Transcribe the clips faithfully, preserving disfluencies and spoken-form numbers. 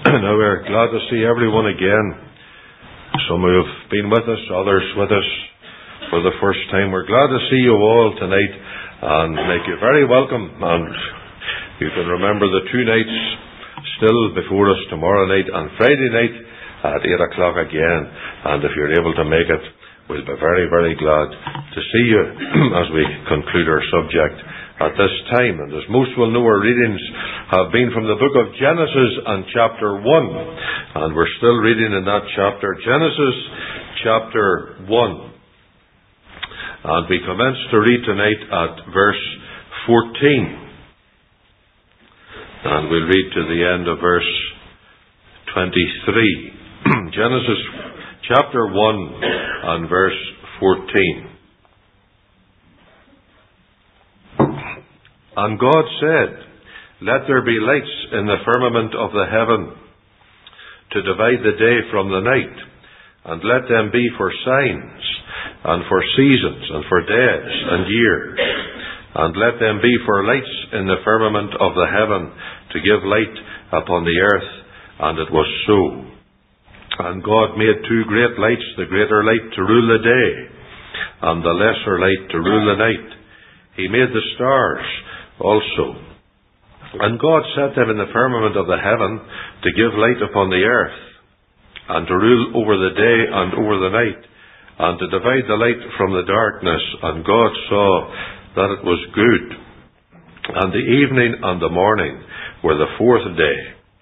Now we're glad to see everyone again. Some who have been with us, others with us for the first time. We're glad to see you all tonight and make you very welcome. And you can remember the two nights still before us, tomorrow night and Friday night at eight o'clock again. And if you're able to make it, we'll be very, very glad to see you as we conclude our subject at this time. And as most will know, our readings have been from the book of Genesis and chapter one. And we're still reading in that chapter, Genesis chapter one. And we commence to read tonight at verse fourteen. And we'll read to the end of verse twenty-three. Genesis chapter one and verse fourteen. And God said, "Let there be lights in the firmament of the heaven, to divide the day from the night, and let them be for signs, and for seasons, and for days, and years. And let them be for lights in the firmament of the heaven, to give light upon the earth." And it was so. And God made two great lights, the greater light to rule the day, and the lesser light to rule the night. He made the stars also. And God set them in the firmament of the heaven to give light upon the earth, and to rule over the day and over the night, and to divide the light from the darkness. And God saw that it was good. And the evening and the morning were the fourth day.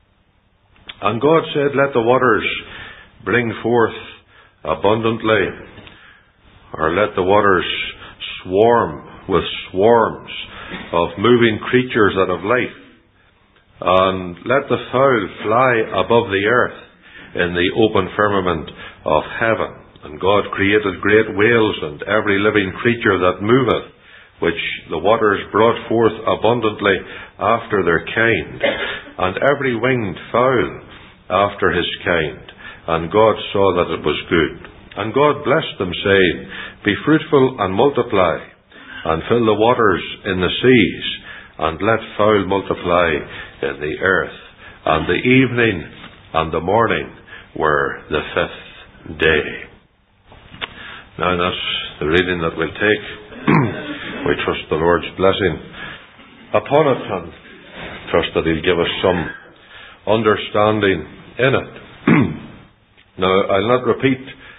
And God said, "Let the waters bring forth abundantly, or let the waters swarm with swarms of moving creatures that have life, and let the fowl fly above the earth in the open firmament of heaven." And God created great whales and every living creature that moveth, which the waters brought forth abundantly after their kind, and every winged fowl after his kind. And God saw that it was good. And God blessed them, saying, "Be fruitful and multiply, and fill the waters in the seas, and let fowl multiply in the earth." And the evening and the morning were the fifth day. Now that's the reading that we'll take. We trust the Lord's blessing upon it, and trust that He'll give us some understanding in it. Now, I'll not repeat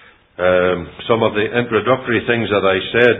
um, some of the introductory things that I said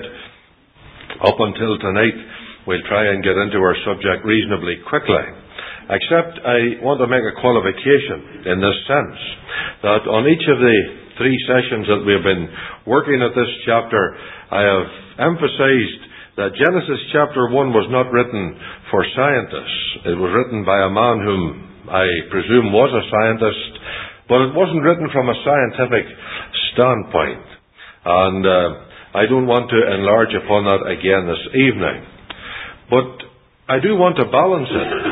up until tonight. We'll try and get into our subject reasonably quickly. Except I want to make a qualification in this sense, that on each of the three sessions that we've been working at this chapter, I have emphasized that Genesis chapter one was not written for scientists. It was written by a man whom I presume was a scientist, but it wasn't written from a scientific standpoint. And uh, I don't want to enlarge upon that again this evening. But I do want to balance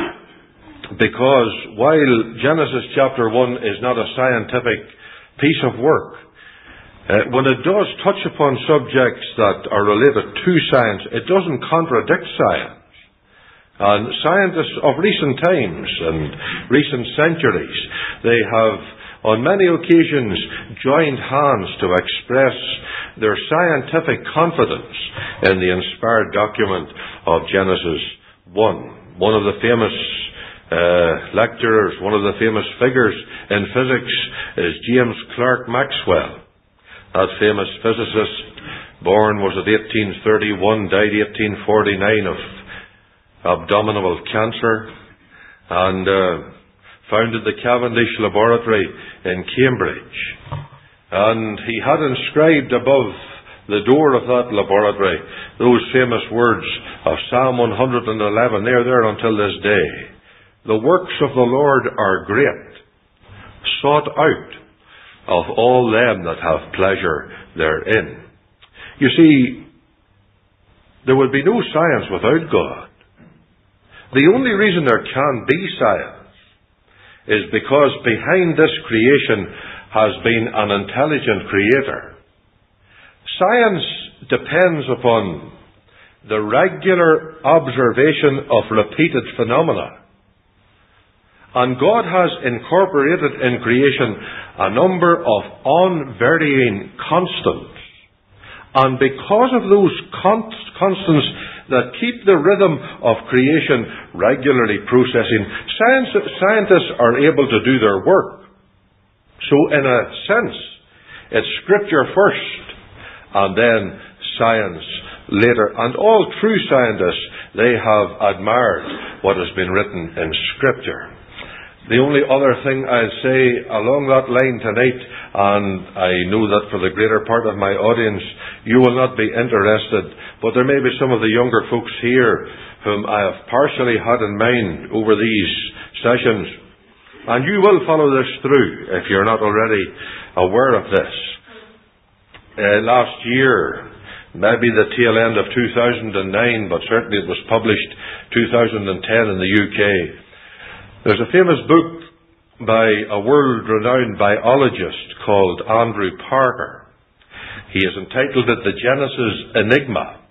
it, because while Genesis chapter one is not a scientific piece of work, uh, when it does touch upon subjects that are related to science, it doesn't contradict science. And scientists of recent times and recent centuries, they have on many occasions joined hands to express their scientific confidence in the inspired document of Genesis one. One of the famous uh, lecturers, one of the famous figures in physics is James Clerk Maxwell. That famous physicist, born was it eighteen thirty-one, died eighteen forty-nine of abdominal cancer, and uh, founded the Cavendish Laboratory in Cambridge. And he had inscribed above the door of that laboratory those famous words of Psalm one hundred eleven. They're there until this day. "The works of the Lord are great, sought out of all them that have pleasure therein." You see, there would be no science without God. The only reason there can be science is because behind this creation has been an intelligent creator. Science depends upon the regular observation of repeated phenomena. And God has incorporated in creation a number of unvarying constants. And because of those const- constants that keep the rhythm of creation regularly processing, science, scientists are able to do their work. So in a sense, it's Scripture first, and then science later. And all true scientists, they have admired what has been written in Scripture. The only other thing I'll say along that line tonight, and I know that for the greater part of my audience, you will not be interested, but there may be some of the younger folks here whom I have partially had in mind over these sessions. And you will follow this through if you're not already aware of this. Uh, last year, maybe the tail end of two thousand nine, but certainly it was published two thousand ten in the U K. There's a famous book by a world-renowned biologist called Andrew Parker. He has entitled it The Genesis Enigma.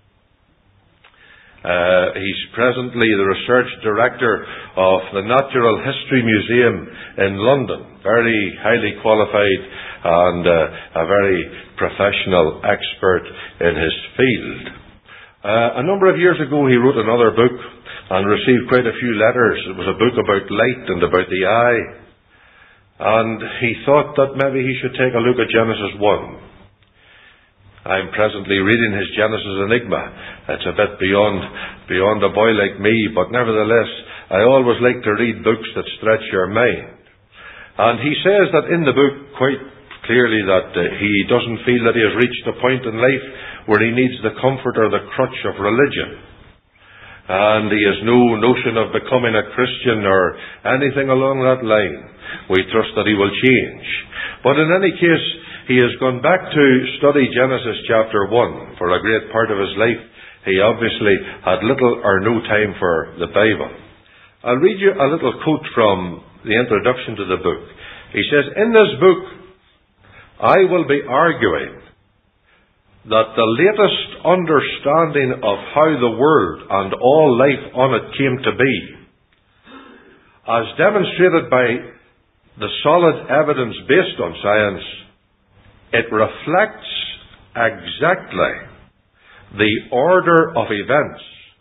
Uh, he's presently the research director of the Natural History Museum in London. Very highly qualified and uh, a very professional expert in his field. Uh, a number of years ago he wrote another book and received quite a few letters. It was a book about light and about the eye. And he thought that maybe he should take a look at Genesis one. I'm presently reading his Genesis Enigma. It's a bit beyond beyond a boy like me, but nevertheless, I always like to read books that stretch your mind. And he says that in the book quite clearly that uh, he doesn't feel that he has reached a point in life where he needs the comfort or the crutch of religion. And he has no notion of becoming a Christian or anything along that line. We trust that he will change. But in any case, he has gone back to study Genesis chapter one for a great part of his life. He obviously had little or no time for the Bible. I'll read you a little quote from the introduction to the book. He says, "In this book, I will be arguing that the latest understanding of how the world and all life on it came to be, as demonstrated by the solid evidence based on science, it reflects exactly the order of events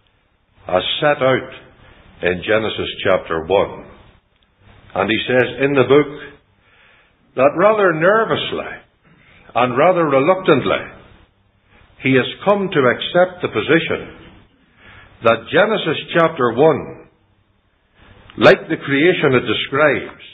as set out in Genesis chapter one. And he says in the book that rather nervously and rather reluctantly, he has come to accept the position that Genesis chapter one, like the creation it describes,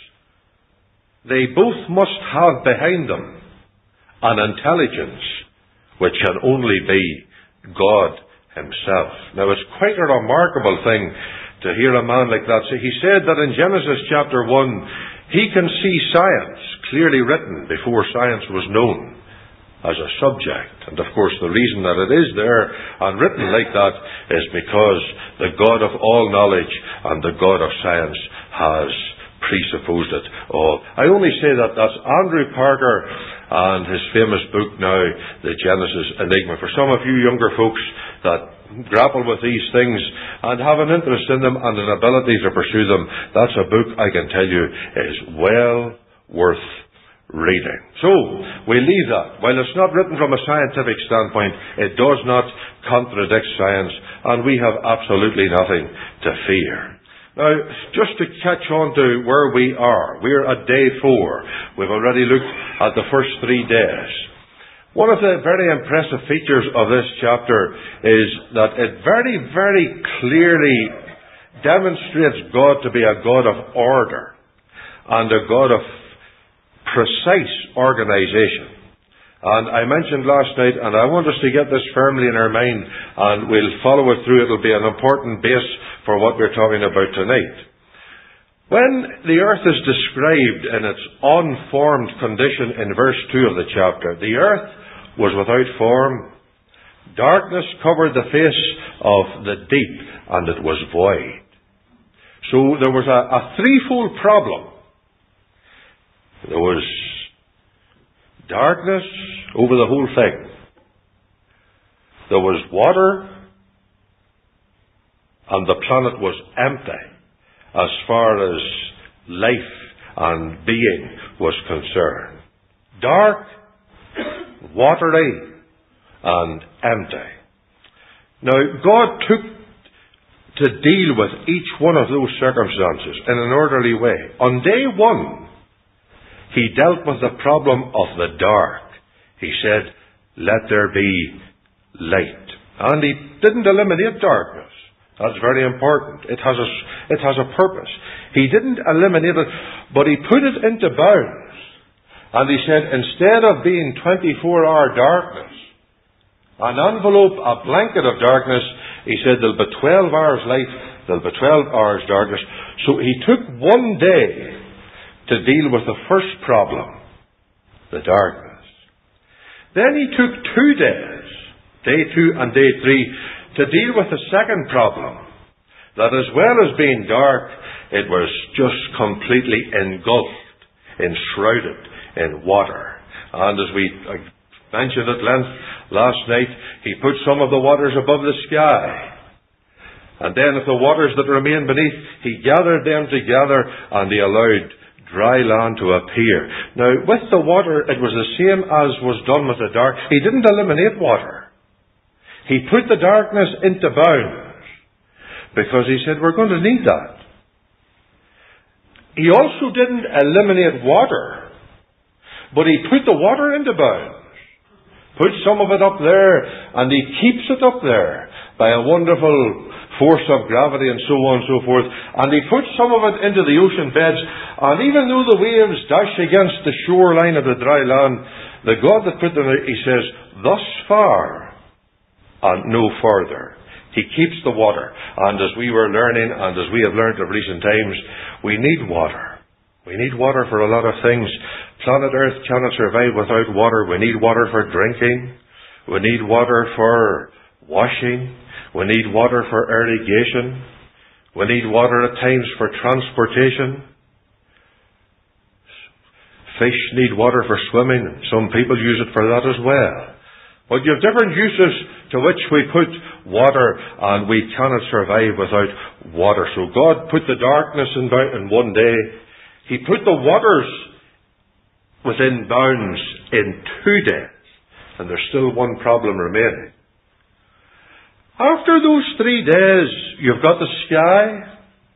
they both must have behind them an intelligence which can only be God himself. Now it's quite a remarkable thing to hear a man like that say. He said that in Genesis chapter one, he can see science clearly written before science was known as a subject. And of course the reason that it is there and written like that is because the God of all knowledge and the God of science has presupposed it all. I only say that that's Andrew Parker and his famous book now, The Genesis Enigma. For some of you younger folks that grapple with these things and have an interest in them and an ability to pursue them, that's a book I can tell you is well worth reading. So, we leave that. While it's not written from a scientific standpoint, it does not contradict science, and we have absolutely nothing to fear. Now, just to catch on to where we are, we're at day four. We've already looked at the first three days. One of the very impressive features of this chapter is that it very, very clearly demonstrates God to be a God of order and a God of precise organisation. And I mentioned last night, and I want us to get this firmly in our mind, and we'll follow it through. It'll be an important base for what we're talking about tonight. When the earth is described in its unformed condition in verse two of the chapter, the earth was without form. Darkness covered the face of the deep, and it was void. So there was a, a threefold problem. There was darkness over the whole thing. There was water, and the planet was empty. as far as life and being was concerned. Dark, watery, and empty. Now, God took to deal with each one of those circumstances in an orderly way. On day one, He dealt with the problem of the dark. He said, let there be light. And He didn't eliminate darkness. That's very important. It has a, it has a purpose. He didn't eliminate it, but He put it into bounds. And He said, instead of being twenty-four hour darkness, an envelope, a blanket of darkness, He said there'll be twelve hours light, there'll be twelve hours darkness. So He took one day to deal with the first problem, the darkness. Then He took two days, day two and day three, to deal with the second problem, that as well as being dark, it was just completely engulfed, enshrouded in water. And as we mentioned at length last night, He put some of the waters above the sky. And then if the waters that remained beneath, He gathered them together and He allowed dry land to appear. Now, with the water, it was the same as was done with the dark. He didn't eliminate water. He put the darkness into bounds, because He said, we're going to need that. He also didn't eliminate water, but He put the water into bounds. Put some of it up there, and He keeps it up there by a wonderful force of gravity and so on and so forth. And He puts some of it into the ocean beds, and even though the waves dash against the shoreline of the dry land, the God that put them there, He says, thus far and no further. He keeps the water. And as we were learning, and as we have learned of recent times, we need water. We need water for a lot of things. Planet Earth cannot survive without water. We need water for drinking. We need water for washing. We need water for irrigation. We need water at times for transportation. Fish need water for swimming. Some people use it for that as well. But you have different uses to which we put water, and we cannot survive without water. So God put the darkness in, in one day. He put the waters within bounds in two days. And there's still one problem remaining. After those three days, you've got the sky.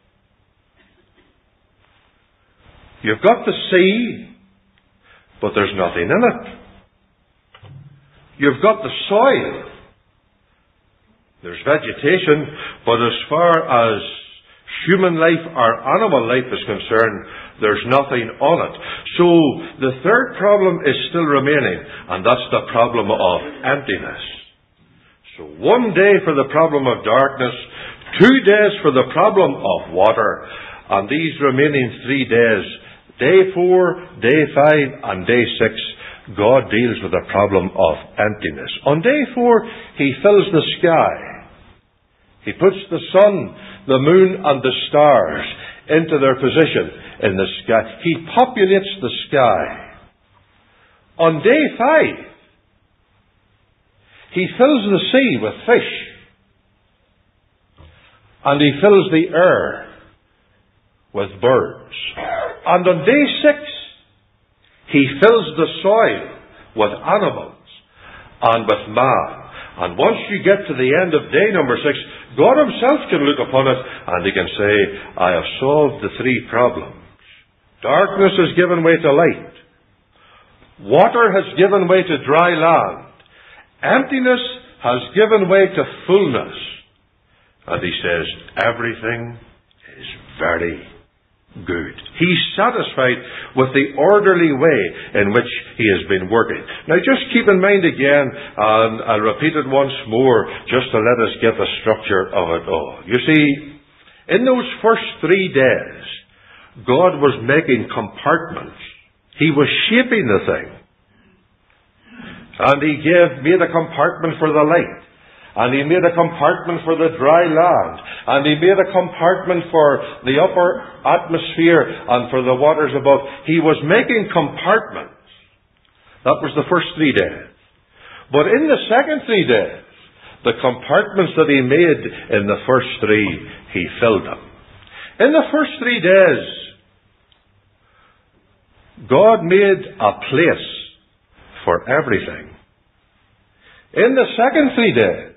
You've got the sea. But there's nothing in it. You've got the soil. There's vegetation, but as far as human life or animal life is concerned, there's nothing on it. So the third problem is still remaining, and that's the problem of emptiness. So one day for the problem of darkness, two days for the problem of water, and these remaining three days, day four, day five, and day six, God deals with the problem of emptiness. On day four, He fills the sky. He puts the sun, the moon, and the stars into their position in the sky. He populates the sky. On day five, He fills the sea with fish. And He fills the air with birds. And on day six, He fills the soil with animals and with man. And once you get to the end of day number six, God Himself can look upon it and He can say, I have solved the three problems. Darkness has given way to light. Water has given way to dry land. Emptiness has given way to fullness. And He says, everything is very good. He's satisfied with the orderly way in which He has been working. Now just keep in mind again, and I'll repeat it once more, just to let us get the structure of it all. You see, in those first three days, God was making compartments. He was shaping the thing. And He gave, made a compartment for the light. And He made a compartment for the dry land. And He made a compartment for the upper atmosphere and for the waters above. He was making compartments. That was the first three days. But in the second three days, the compartments that He made in the first three, He filled them. In the first three days, God made a place for everything. In the second three days,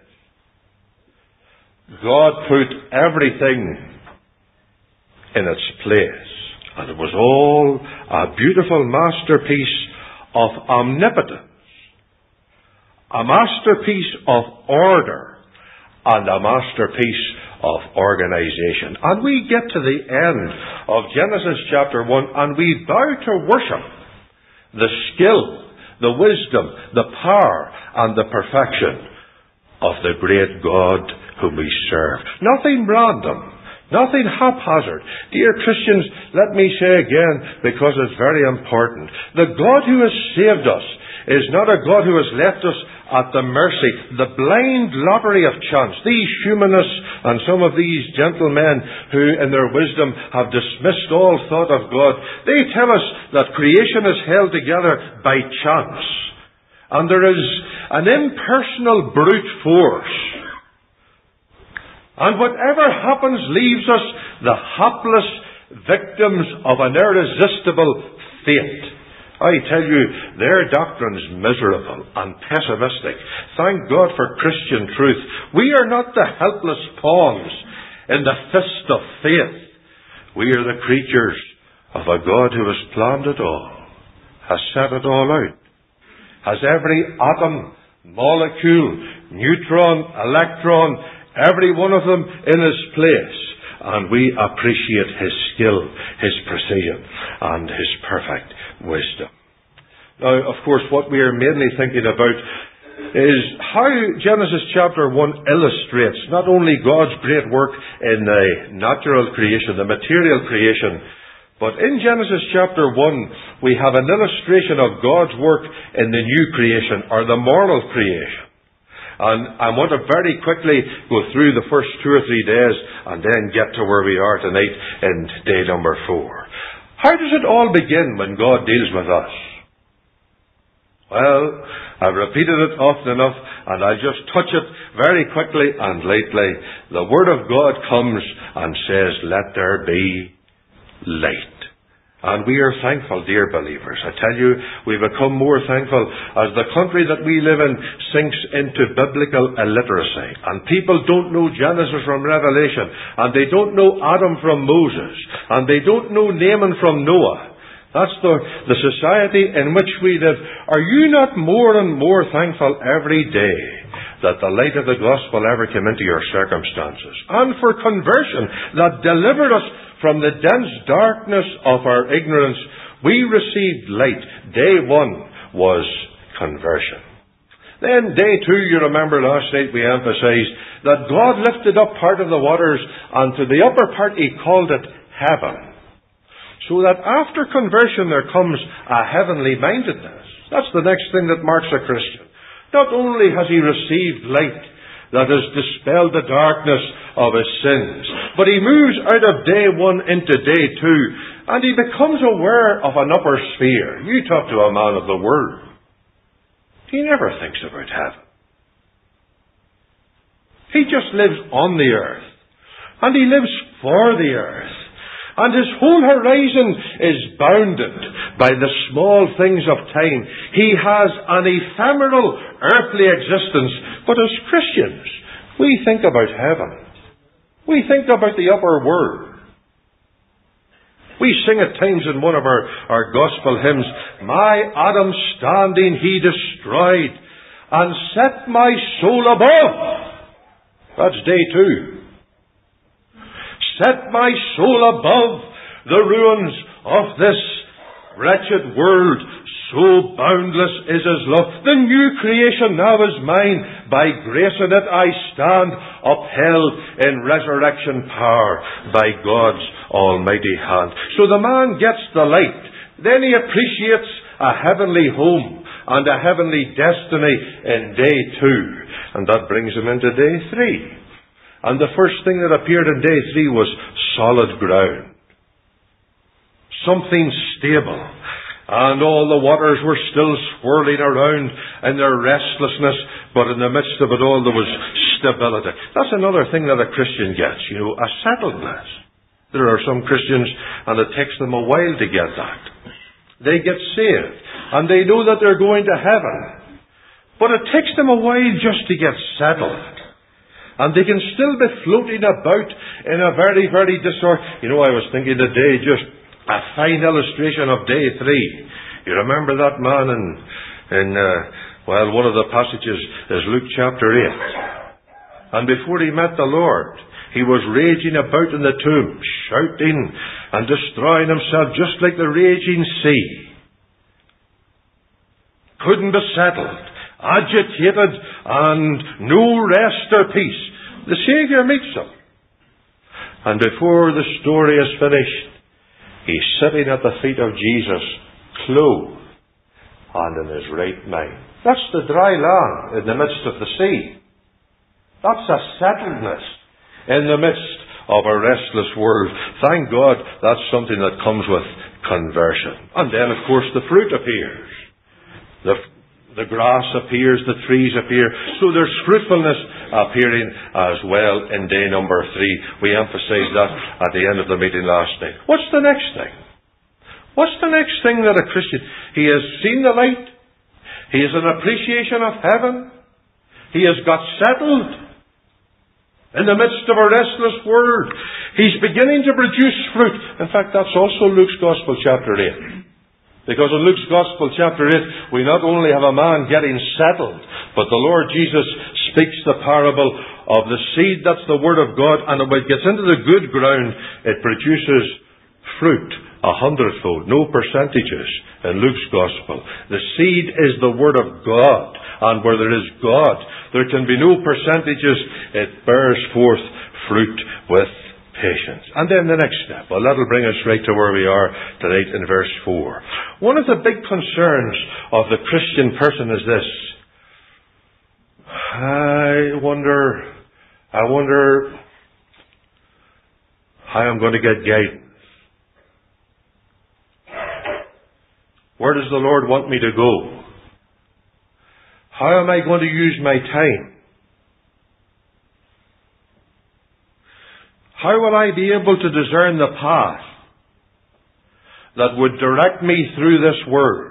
God put everything in its place. And it was all a beautiful masterpiece of omnipotence, a masterpiece of order, and a masterpiece of organization. And we get to the end of Genesis chapter one, and we bow to worship the skill, the wisdom, the power, and the perfection of the great God whom we serve. Nothing random, nothing haphazard. Dear Christians, let me say again, because it's very important, the God who has saved us is not a God who has left us at the mercy, the blind lottery of chance. These humanists and some of these gentlemen who in their wisdom have dismissed all thought of God, they tell us that creation is held together by chance. And there is an impersonal brute force. And whatever happens leaves us the hapless victims of an irresistible fate. I tell you, their doctrine's miserable and pessimistic. Thank God for Christian truth. We are not the helpless pawns in the fist of faith. We are the creatures of a God who has planned it all, has set it all out, has every atom, molecule, neutron, electron, every one of them in its place. And we appreciate His skill, His precision, and His perfect wisdom. Now, of course, what we are mainly thinking about is how Genesis chapter one illustrates not only God's great work in the natural creation, the material creation, but in Genesis chapter one, we have an illustration of God's work in the new creation, or the moral creation. And I want to very quickly go through the first two or three days and then get to where we are tonight in day number four. How does it all begin when God deals with us? Well, I've repeated it often enough, and I'll just touch it very quickly and lightly. The Word of God comes and says, "Let there be light." And we are thankful, dear believers. I tell you, we become more thankful as the country that we live in sinks into biblical illiteracy. And people don't know Genesis from Revelation. And they don't know Adam from Moses. And they don't know Naaman from Noah. That's the, the society in which we live. Are you not more and more thankful every day that the light of the gospel ever came into your circumstances? And for conversion that delivered us from the dense darkness of our ignorance, we received light. Day one was conversion. Then day two, you remember last night we emphasized that God lifted up part of the waters, and to the upper part He called it heaven. So that after conversion there comes a heavenly mindedness. That's the next thing that marks a Christian. Not only has he received light that has dispelled the darkness of his sins, but he moves out of day one into day two, and he becomes aware of an upper sphere. You talk to a man of the Word, he never thinks about heaven. He just lives on the earth, and he lives for the earth. And his whole horizon is bounded by the small things of time. He has an ephemeral earthly existence. But as Christians, we think about heaven. We think about the upper world. We sing at times in one of our, our gospel hymns, "My Adam standing He destroyed, and set my soul above." That's day two. Set my soul above the ruins of this wretched world. So boundless is His love. The new creation now is mine. By grace in it I stand, upheld in resurrection power by God's almighty hand. So the man gets the light. Then he appreciates a heavenly home and a heavenly destiny in day two. And that brings him into day three. And the first thing that appeared in day three was solid ground. Something stable. And all the waters were still swirling around in their restlessness, but in the midst of it all there was stability. That's another thing that a Christian gets, you know, a settledness. There are some Christians, and it takes them a while to get that. They get saved, and they know that they're going to heaven. But it takes them a while just to get settled. And they can still be floating about in a very, very disorder. You know, I was thinking today, just a fine illustration of day three. You remember that man in, in uh, well, one of the passages is Luke chapter eight. And before he met the Lord, he was raging about in the tomb, shouting and destroying himself just like the raging sea. Couldn't be settled, agitated, and no rest or peace. The Saviour meets him. And before the story is finished, he's sitting at the feet of Jesus, clothed and in his right mind. That's the dry land in the midst of the sea. That's a settledness in the midst of a restless world. Thank God that's something that comes with conversion. And then, of course, the fruit appears. The, the grass appears, the trees appear. So there's fruitfulness appearing as well in day number three. We emphasized that at the end of the meeting last night. What's the next thing? What's the next thing that a Christian... He has seen the light. He has an appreciation of heaven. He has got settled in the midst of a restless world. He's beginning to produce fruit. In fact, that's also Luke's Gospel chapter eight. Because in Luke's Gospel chapter eight, we not only have a man getting settled, but the Lord Jesus speaks the parable of the seed, that's the Word of God, and when it gets into the good ground, it produces fruit a hundredfold. No percentages in Luke's Gospel. The seed is the Word of God, and where there is God, there can be no percentages. It bears forth fruit with patience. And then the next step. Well, that'll bring us right to where we are tonight in verse four. One of the big concerns of the Christian person is this. I wonder, I wonder how I'm going to get guidance. Where does the Lord want me to go? How am I going to use my time? How will I be able to discern the path that would direct me through this world?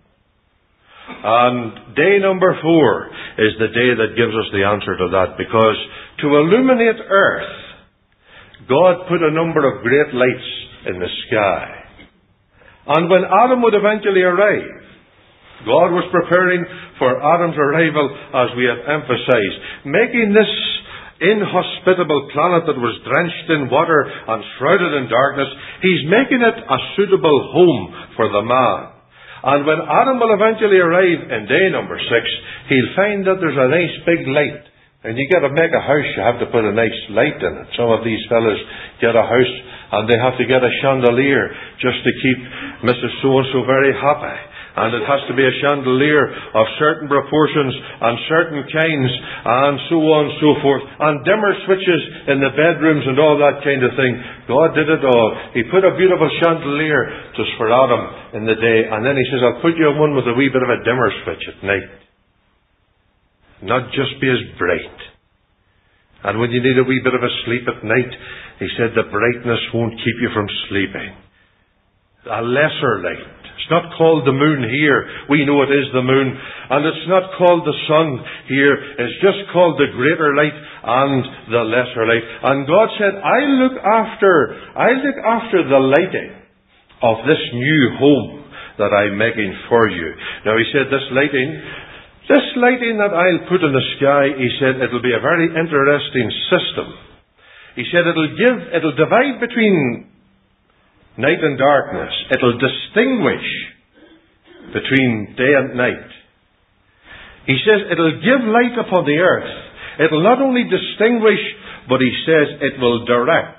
And day number four is the day that gives us the answer to that, because to illuminate earth, God put a number of great lights in the sky. And when Adam would eventually arrive, God was preparing for Adam's arrival, as we have emphasized, making this inhospitable planet that was drenched in water and shrouded in darkness, He's making it a suitable home for the man. And when Adam will eventually arrive in day number six, he'll find that there's a nice big light. And you got to make a house, you have to put a nice light in it. Some of these fellas get a house and they have to get a chandelier just to keep Missus So-and-so very happy. And it has to be a chandelier of certain proportions and certain kinds and so on and so forth. And dimmer switches in the bedrooms and all that kind of thing. God did it all. He put a beautiful chandelier just for Adam in the day. And then He says, I'll put you on one with a wee bit of a dimmer switch at night. Not just be as bright. And when you need a wee bit of a sleep at night, He said the brightness won't keep you from sleeping. A lesser light. It's not called the moon here. We know it is the moon. And it's not called the sun here. It's just called the greater light and the lesser light. And God said, I look after, I look after the lighting of this new home that I'm making for you. Now He said this lighting, this lighting that I'll put in the sky, He said, it'll be a very interesting system. He said it'll give, it'll divide between night and darkness. It'll distinguish between day and night. He says it'll give light upon the earth. It'll not only distinguish, but He says it will direct.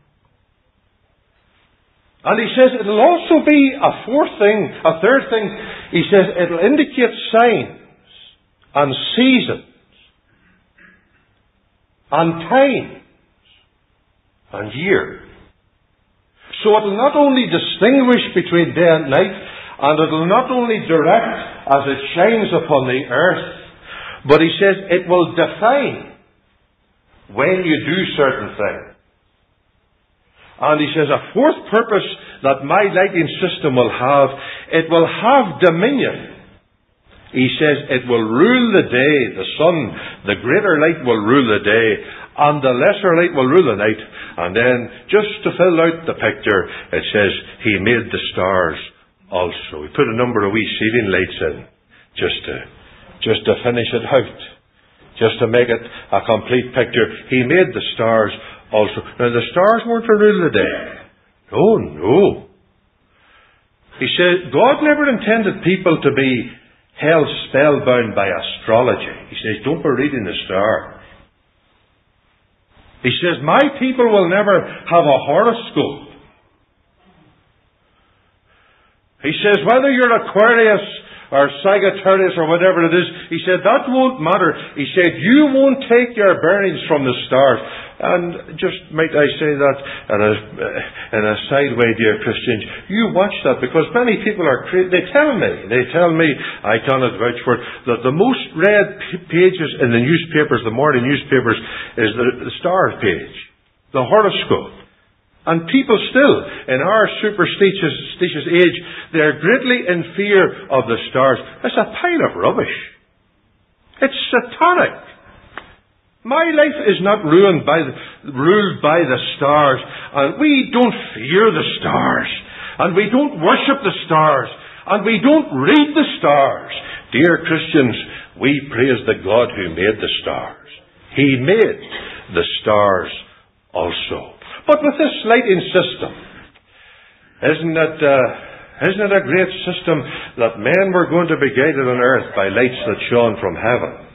And He says it'll also be a fourth thing, a third thing. He says it'll indicate signs and seasons and times and years. So it will not only distinguish between day and night, and it will not only direct as it shines upon the earth, but He says it will define when you do certain things. And he says, a fourth purpose that my lighting system will have, it will have dominion. He says it will rule the day. The sun, the greater light will rule the day, and the lesser light will rule the night. And then, just to fill out the picture, it says, He made the stars also. He put a number of wee ceiling lights in, just to, just to finish it out. Just to make it a complete picture. He made the stars also. Now, the stars weren't to rule the day. No, no. He said, God never intended people to be held spellbound by astrology. He says, don't be reading the stars. He says, my people will never have a horoscope. He says, whether you're Aquarius or Sagittarius or whatever it is, he said, that won't matter. He said, you won't take your bearings from the stars. And just might I say that in a, in a side way, dear Christians, you watch that, because many people are crazy. They tell me, they tell me, I cannot vouch for it, that the most read p- pages in the newspapers, the morning newspapers, is the, the stars page, the horoscope. And people still, in our superstitious superstitious age, they are greatly in fear of the stars. It's a pile of rubbish. It's satanic. My life is not ruined by the, ruled by the stars. And we don't fear the stars. And we don't worship the stars. And we don't read the stars. Dear Christians, we praise the God who made the stars. He made the stars also. But with this lighting system, isn't it, uh, isn't it a great system that men were going to be guided on earth by lights that shone from heaven?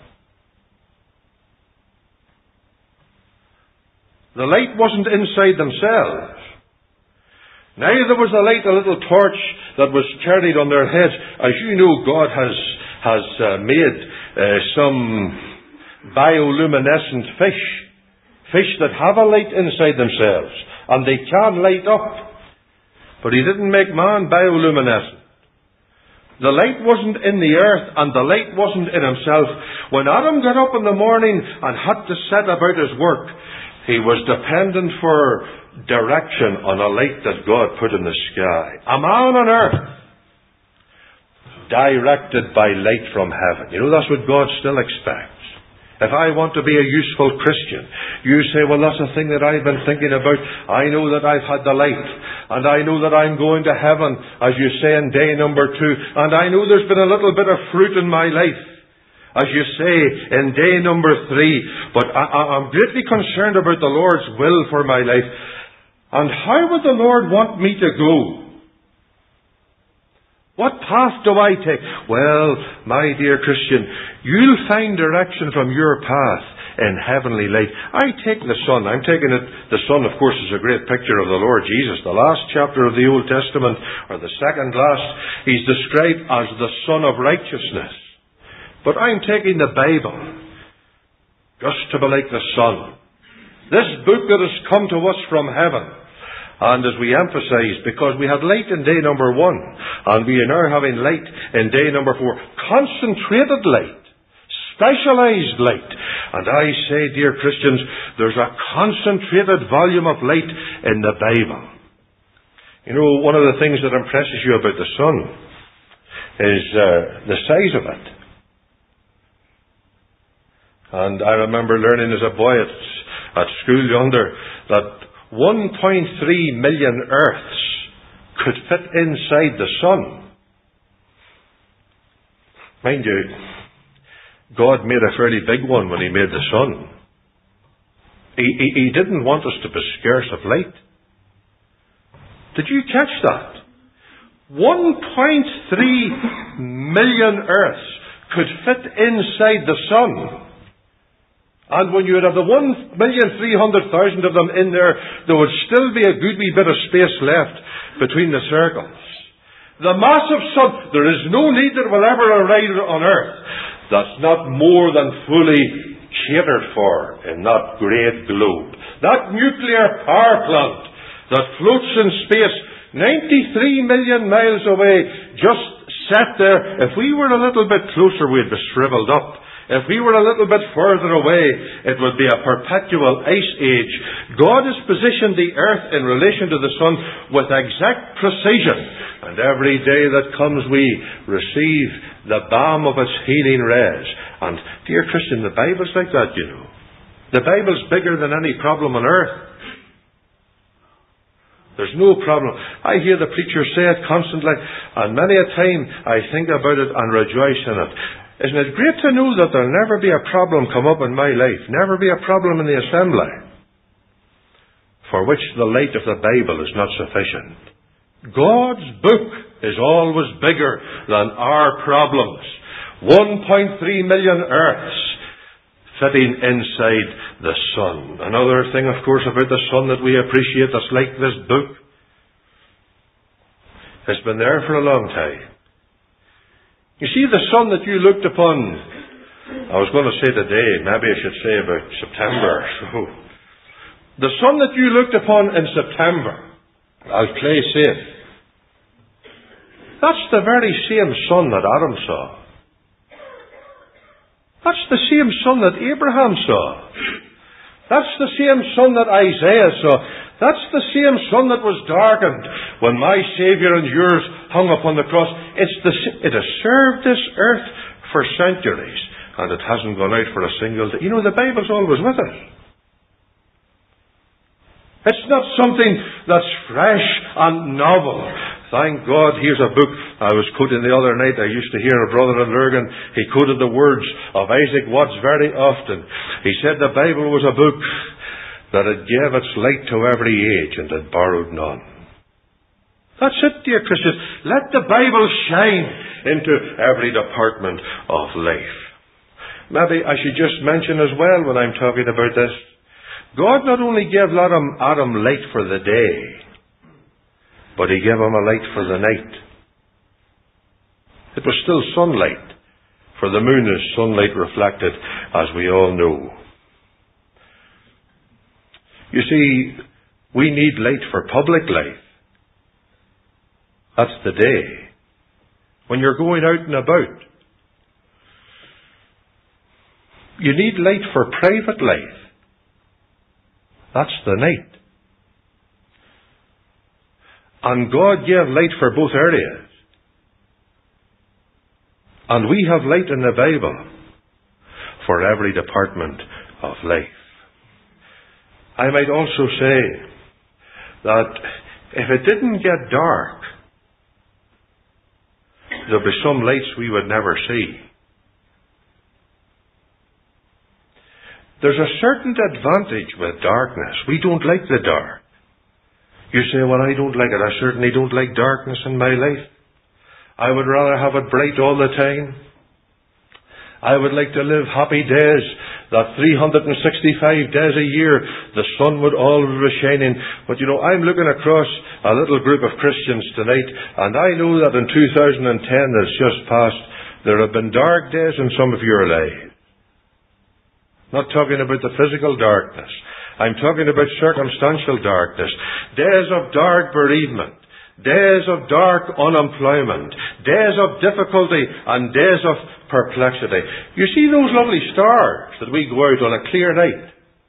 The light wasn't inside themselves. Neither was the light a little torch that was carried on their heads. As you know, God has, has uh, made uh, some bioluminescent fish. Fish that have a light inside themselves, and they can light up. But He didn't make man bioluminescent. The light wasn't in the earth, and the light wasn't in himself. When Adam got up in the morning and had to set about his work, he was dependent for direction on a light that God put in the sky. A man on earth, directed by light from heaven. You know, that's what God still expects. If I want to be a useful Christian, you say, well, that's a thing that I've been thinking about. I know that I've had the light, and I know that I'm going to heaven, as you say in day number two, and I know there's been a little bit of fruit in my life, as you say in day number three, but I, I'm greatly concerned about the Lord's will for my life. And how would the Lord want me to go? What path do I take? Well, my dear Christian, you'll find direction from your path in heavenly light. I take the sun. I'm taking it. The sun, of course, is a great picture of the Lord Jesus. The last chapter of the Old Testament, or the second last, He's described as the Son of Righteousness. But I'm taking the Bible just to be like the sun. This book that has come to us from heaven. And as we emphasise, because we had light in day number one, and we are now having light in day number four, concentrated light, specialised light. And I say, dear Christians, there's a concentrated volume of light in the Bible. You know, one of the things that impresses you about the sun is uh, the size of it. And I remember learning as a boy at, at school yonder that one point three million Earths could fit inside the sun. Mind you, God made a fairly big one when He made the sun. He, he, he didn't want us to be scarce of light. Did you catch that? one point three million Earths could fit inside the sun. And when you would have the one million three hundred thousand of them in there, there would still be a good wee bit of space left between the circles. The massive sun, there is no need that will ever arrive on earth that's not more than fully catered for in that great globe. That nuclear power plant that floats in space ninety-three million miles away, just sat there. If we were a little bit closer, we'd be shriveled up If we were a little bit further away, it would be a perpetual ice age. God has positioned the earth in relation to the sun with exact precision. And every day that comes, we receive the balm of its healing rays. And, dear Christian, the Bible's like that, you know. The Bible's bigger than any problem on earth. There's no problem. I hear the preacher say it constantly, and many a time I think about it and rejoice in it. Isn't it great to know that there'll never be a problem come up in my life, never be a problem in the assembly, for which the light of the Bible is not sufficient. God's book is always bigger than our problems. one point three million earths fitting inside the sun. Another thing, of course, about the sun that we appreciate that's like this book. It's been there for a long time. You see, the sun that you looked upon, I was going to say today, maybe I should say about September. So, the sun that you looked upon in September, I'll play safe. That's the very same sun that Adam saw. That's the same sun that Abraham saw. That's the same sun that Isaiah saw. That's the same sun that was darkened when my Saviour and yours hung upon the cross. It's the, it has served this earth for centuries, and it hasn't gone out for a single day. You know, the Bible's always with us. It's not something that's fresh and novel. Thank God, here's a book I was quoting the other night. I used to hear a brother in Lurgan. He quoted the words of Isaac Watts very often. He said the Bible was a book that it gave its light to every age and it borrowed none. That's it, dear Christians. Let the Bible shine into every department of life. Maybe I should just mention as well when I'm talking about this, God not only gave Adam, Adam light for the day, but He gave him a light for the night. It was still sunlight, for the moon is sunlight reflected, as we all know. You see, we need light for public life. That's the day. When you're going out and about. You need light for private life. That's the night. And God gave light for both areas. And we have light in the Bible for every department of life. I might also say that if it didn't get dark, there'll be some lights we would never see. There's a certain advantage with darkness. We don't like the dark. You say, well, I don't like it. I certainly don't like darkness in my life. I would rather have it bright all the time. I would like to live happy days, that three hundred sixty-five days a year, the sun would always be shining. But you know, I'm looking across a little group of Christians tonight, and I know that in two thousand ten that's just passed, there have been dark days in some of your lives. Not talking about the physical darkness. I'm talking about circumstantial darkness. Days of dark bereavement. Days of dark unemployment. Days of difficulty and days of perplexity. You see those lovely stars that we go out on a clear night?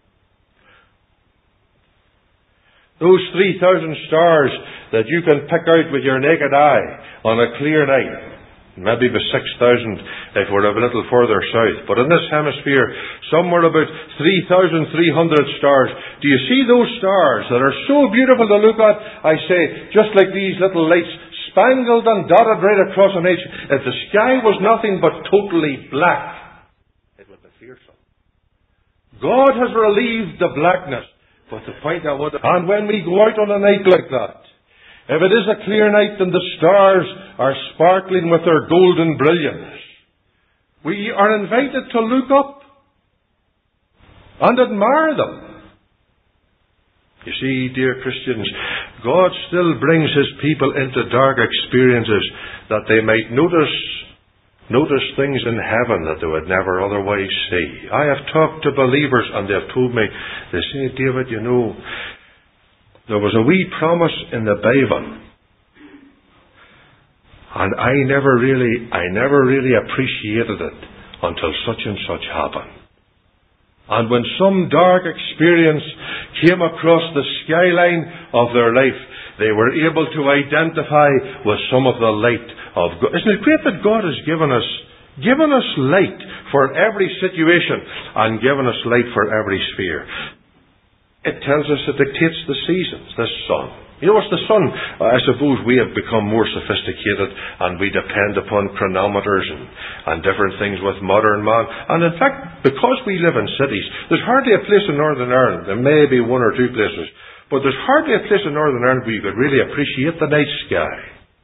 Those three thousand stars that you can pick out with your naked eye on a clear night. Maybe the six thousand if we're a little further south. But in this hemisphere, somewhere about three thousand three hundred stars. Do you see those stars that are so beautiful to look at? I say, just like these little lights, spangled and dotted right across an edge. If the sky was nothing but totally black, it would be fearsome. God has relieved the blackness. But the point I want to... And when we go out on a night like that, if it is a clear night and the stars are sparkling with their golden brilliance, we are invited to look up and admire them. You see, dear Christians, God still brings His people into dark experiences that they might notice notice things in heaven that they would never otherwise see. I have talked to believers and they have told me, they say, David, you know, there was a wee promise in the Bible, and I never really, I never really appreciated it until such and such happened. And when some dark experience came across the skyline of their life, they were able to identify with some of the light of God. Isn't it great that God has given us, given us light for every situation and given us light for every sphere? It tells us it dictates the seasons, the sun. You know, it's the sun. I suppose we have become more sophisticated and we depend upon chronometers and, and different things with modern man. And in fact, because we live in cities, there's hardly a place in Northern Ireland, there may be one or two places, but there's hardly a place in Northern Ireland where you could really appreciate the night sky.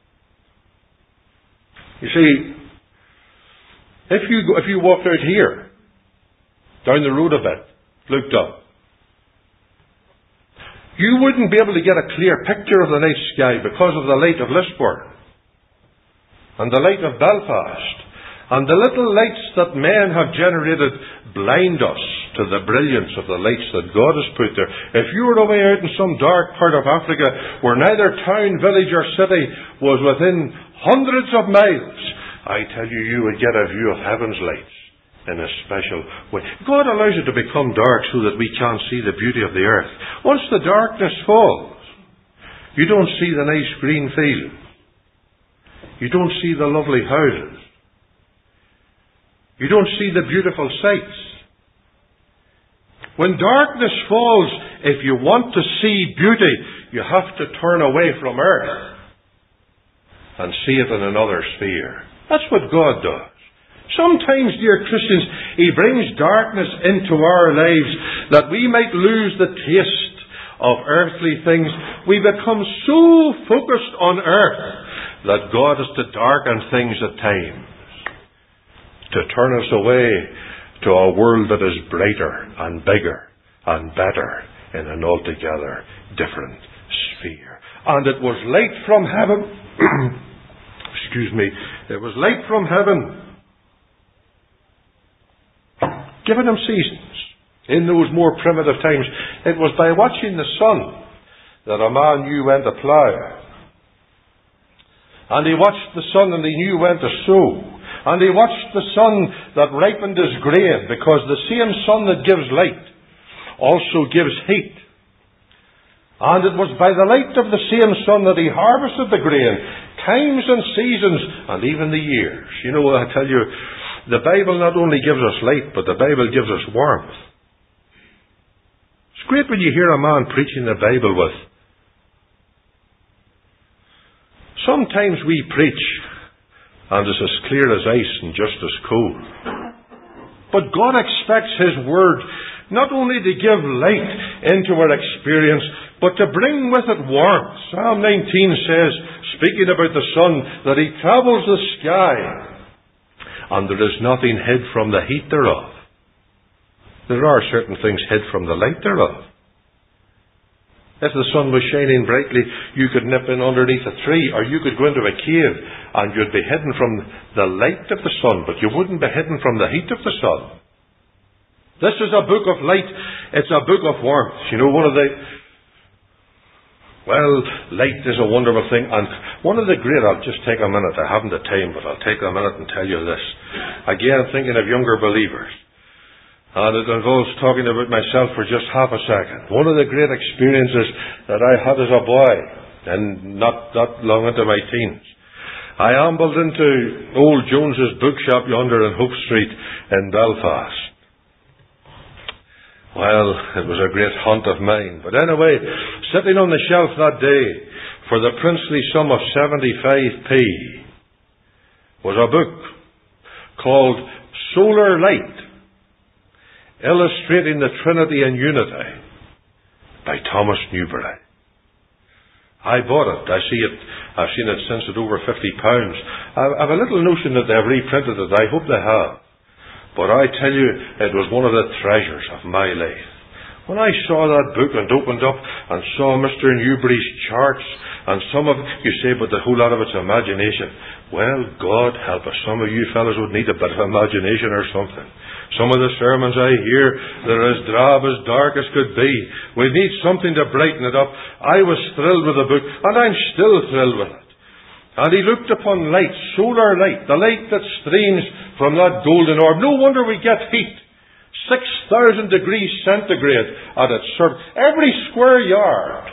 You see, if you, if you walked out here, down the road a bit, looked up, you wouldn't be able to get a clear picture of the night sky because of the light of Lisburn and the light of Belfast, and the little lights that men have generated blind us to the brilliance of the lights that God has put there. If you were away out in some dark part of Africa where neither town, village or city was within hundreds of miles, I tell you, you would get a view of heaven's lights in a special way. God allows it to become dark so that we can't see the beauty of the earth. Once the darkness falls, you don't see the nice green fields. You don't see the lovely houses. You don't see the beautiful sights. When darkness falls, if you want to see beauty, you have to turn away from earth and see it in another sphere. That's what God does. Sometimes, dear Christians, He brings darkness into our lives that we might lose the taste of earthly things. We become so focused on earth that God has to darken things at times to turn us away to a world that is brighter and bigger and better in an altogether different sphere. And it was light from heaven. Excuse me. It was light from heaven, given him seasons. In those more primitive times, it was by watching the sun that a man knew when to plough. And he watched the sun and he knew when to sow. And he watched the sun that ripened his grain, because the same sun that gives light also gives heat. And it was by the light of the same sun that he harvested the grain, times and seasons, and even the years. You know, I tell you, the Bible not only gives us light, but the Bible gives us warmth. It's great when you hear a man preaching the Bible with. Sometimes we preach, and it's as clear as ice and just as cool. But God expects His Word not only to give light into our experience, but to bring with it warmth. Psalm nineteen says, speaking about the sun, that He travels the sky, and there is nothing hid from the heat thereof. There are certain things hid from the light thereof. If the sun was shining brightly, you could nip in underneath a tree, or you could go into a cave, and you'd be hidden from the light of the sun, but you wouldn't be hidden from the heat of the sun. This is a book of light. It's a book of warmth. You know, one of the... Well, light is a wonderful thing, and one of the great... I'll just take a minute. I haven't the time, but I'll take a minute and tell you this. Again, thinking of younger believers. And it involves talking about myself for just half a second. One of the great experiences that I had as a boy, and not that long into my teens, I ambled into old Jones's bookshop yonder in Hope Street in Belfast. Well, it was a great haunt of mine. But anyway, sitting on the shelf that day for the princely sum of seventy-five p was a book called Solar Light, Illustrating the Trinity and Unity, by Thomas Newberry. I bought it. I see it. I've seen it since at over fifty pounds. I have a little notion that they've reprinted it. I hope they have. But I tell you, it was one of the treasures of my life. When I saw that book and opened up and saw Mister Newberry's charts, and some of it, you say, but the whole lot of it's imagination. Well, God help us. Some of you fellows would need a bit of imagination or something. Some of the sermons I hear, they're as drab, as dark as could be. We need something to brighten it up. I was thrilled with the book, and I'm still thrilled with it. And he looked upon light, solar light, the light that streams from that golden orb. No wonder we get heat. six thousand degrees centigrade at its surface. Every square yard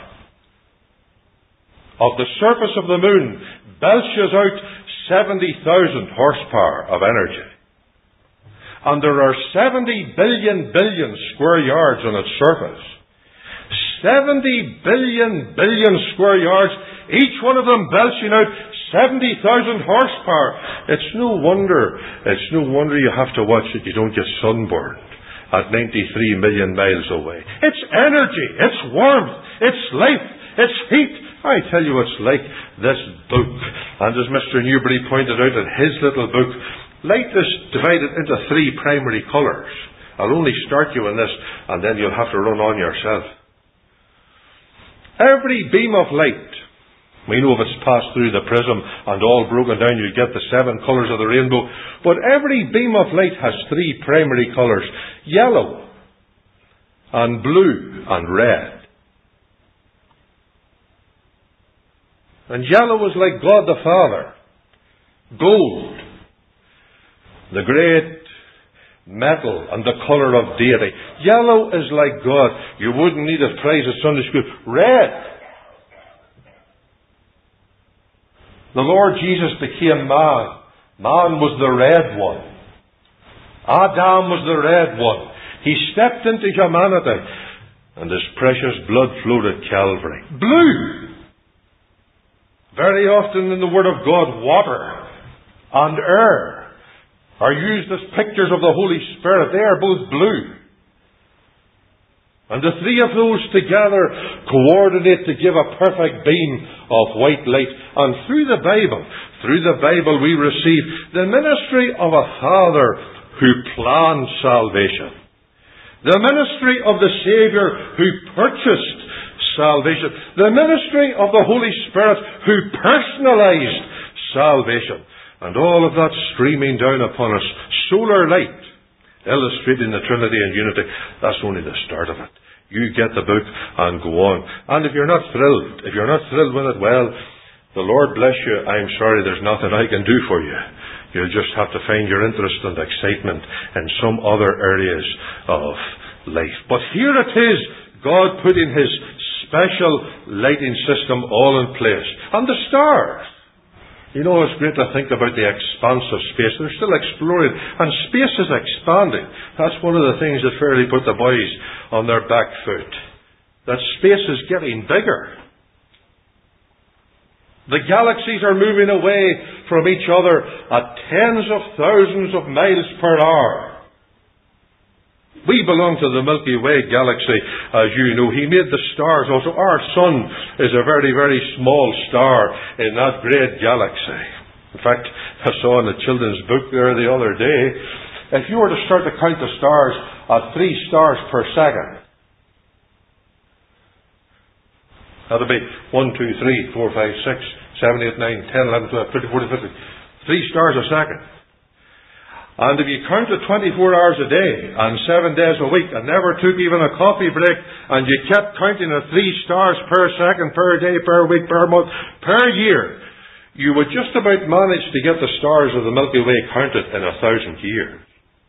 of the surface of the moon belches out seventy thousand horsepower of energy. And there are seventy billion billion square yards on its surface. seventy billion billion square yards, each one of them belching out seventy thousand horsepower. It's no wonder, it's no wonder you have to watch that you don't get sunburned at ninety-three million miles away. It's energy, it's warmth, it's life, it's heat. I tell you, it's like this book. And as Mister Newbury pointed out in his little book, light is divided into three primary colours. I'll only start you on this, and then you'll have to run on yourself. Every beam of light, we know if it's passed through the prism and all broken down, you get the seven colours of the rainbow. But every beam of light has three primary colours: yellow, and blue, and red. And yellow is like God the Father. Gold, the great metal and the colour of deity. Yellow is like God. You wouldn't need a prize at Sunday school. Red. The Lord Jesus became man. Man was the red one. Adam was the red one. He stepped into humanity, and his precious blood flowed at Calvary. Blue. Very often in the Word of God, water and air are used as pictures of the Holy Spirit. They are both blue. And the three of those together coordinate to give a perfect beam of white light. And through the Bible, through the Bible we receive the ministry of a Father who planned salvation. The ministry of the Saviour who purchased salvation. The ministry of the Holy Spirit who personalized salvation. And all of that streaming down upon us. Solar light, illustrating the Trinity and unity. That's only the start of it. You get the book and go on. And if you're not thrilled, if you're not thrilled with it, well, the Lord bless you. I'm sorry, there's nothing I can do for you. You'll just have to find your interest and excitement in some other areas of life. But here it is, God putting His special lighting system all in place. And the stars. You know, it's great to think about the expanse of space. They're still exploring, and space is expanding. That's one of the things that fairly put the boys on their back foot. That space is getting bigger. The galaxies are moving away from each other at tens of thousands of miles per hour. We belong to the Milky Way galaxy, as you know. He made the stars also. Our sun is a very, very small star in that great galaxy. In fact, I saw in the children's book there the other day, if you were to start to count the stars at three stars per second, that would be one, two, three, four, five, six, seven, eight, nine, ten, eleven, twelve, thirteen, fourteen, fifteen. Three stars a second. And if you counted twenty-four hours a day and seven days a week and never took even a coffee break, and you kept counting at three stars per second, per day, per week, per month, per year, you would just about manage to get the stars of the Milky Way counted in a thousand years.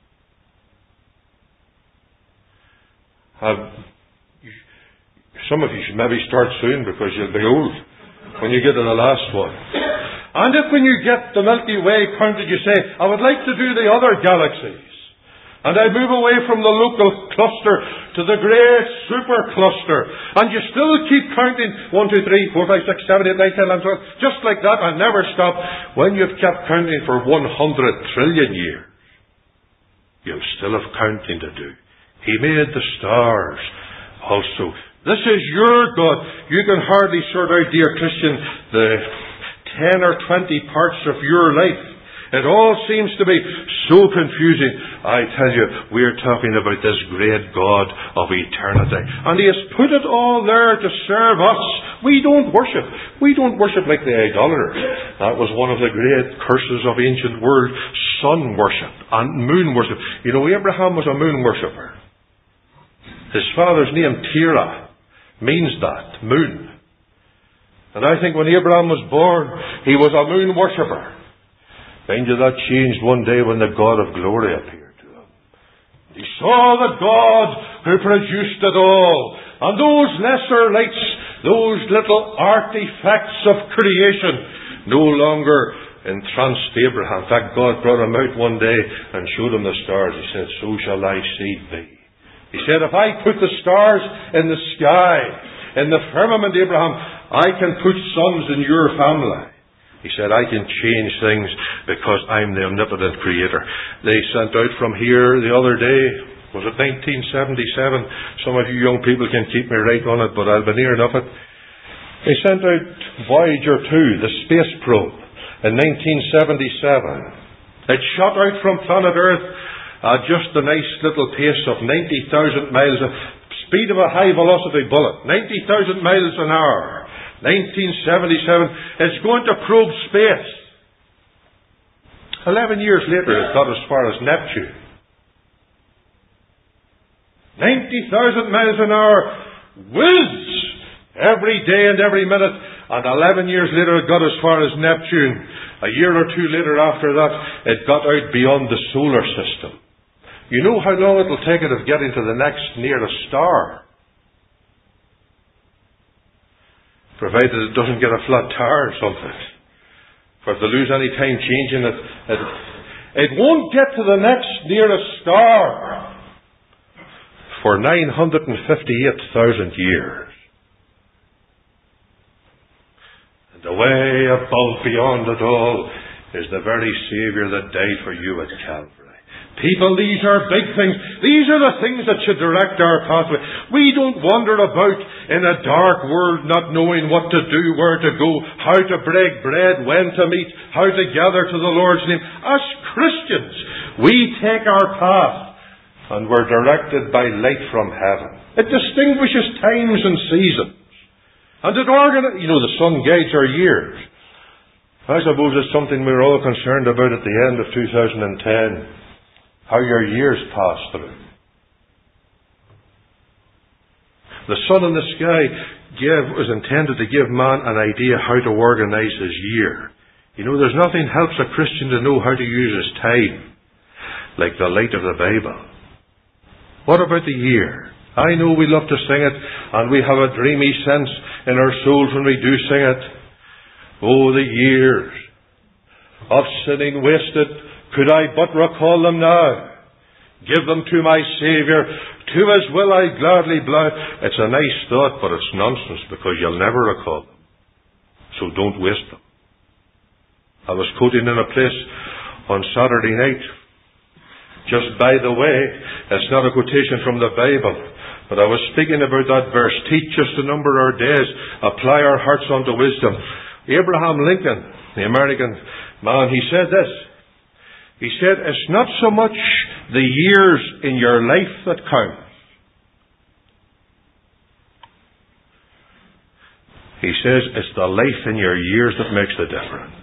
Have, some of you should maybe start soon, because you'll be old when you get to the last one. And if when you get the Milky Way counted, you say, I would like to do the other galaxies, and I move away from the local cluster to the great super cluster, and you still keep counting one, two, three, four, five, six, seven, eight, nine, ten, eleven, twelve, just like that, and never stop. When you've kept counting for one hundred trillion years, you'll still have counting to do. He made the stars also. This is your God. You can hardly sort out, dear Christian, the ten or twenty parts of your life. It all seems to be so confusing. I tell you, we're talking about this great God of eternity. And He has put it all there to serve us. We don't worship. We don't worship like the idolaters. That was one of the great curses of ancient world. Sun worship and moon worship. You know, Abraham was a moon worshipper. His father's name, Terah, means that, moon. And I think when Abraham was born, he was a moon worshipper. Mind you, that changed one day when the God of glory appeared to him. He saw the God who produced it all. And those lesser lights, those little artifacts of creation, no longer entranced Abraham. In fact, God brought him out one day and showed him the stars. He said, so shall thy seed be. He said, if I put the stars in the sky, in the firmament, Abraham, I can put sons in your family. He said, I can change things because I'm the omnipotent creator. They sent out from here the other day, was it nineteen seventy-seven? Some of you young people can keep me right on it, but I'll be near enough it. They sent out Voyager two, the space probe, in nineteen seventy-seven. It shot out from planet Earth at just a nice little pace of ninety thousand miles, the speed of a high velocity bullet, ninety thousand miles an hour. nineteen seventy-seven, it's going to probe space. Eleven years later, it got as far as Neptune. ninety thousand miles an hour, whiz, every day and every minute. And eleven years later, it got as far as Neptune. A year or two later after that, it got out beyond the solar system. You know how long it will take it of getting to the next nearest star? Provided it doesn't get a flat tire or something. For if they lose any time changing it, it, it won't get to the next nearest star for nine hundred fifty-eight thousand years. And away above, beyond it all, is the very Saviour that died for you at Calvary. People, these are big things. These are the things that should direct our pathway. We don't wander about in a dark world not knowing what to do, where to go, how to break bread, when to meet, how to gather to the Lord's name. As Christians, we take our path and we're directed by light from heaven. It distinguishes times and seasons. And it organizes, you know, the sun guides our years. I suppose it's something we're all concerned about at the end of two thousand ten. How your years pass through. The sun in the sky gave, was intended to give man an idea how to organize his year. You know, there's nothing helps a Christian to know how to use his time like the light of the Bible. What about the year? I know we love to sing it, and we have a dreamy sense in our souls when we do sing it. Oh, the years of sinning wasted, could I but recall them now, give them to my Saviour, to His will I gladly bow. It's a nice thought, but it's nonsense, because you'll never recall them. So don't waste them. I was quoting in a place on Saturday night. Just by the way, it's not a quotation from the Bible, but I was speaking about that verse, teach us to number our days, apply our hearts unto wisdom. Abraham Lincoln, the American man, he said this. He said, it's not so much the years in your life that count. He says, it's the life in your years that makes the difference.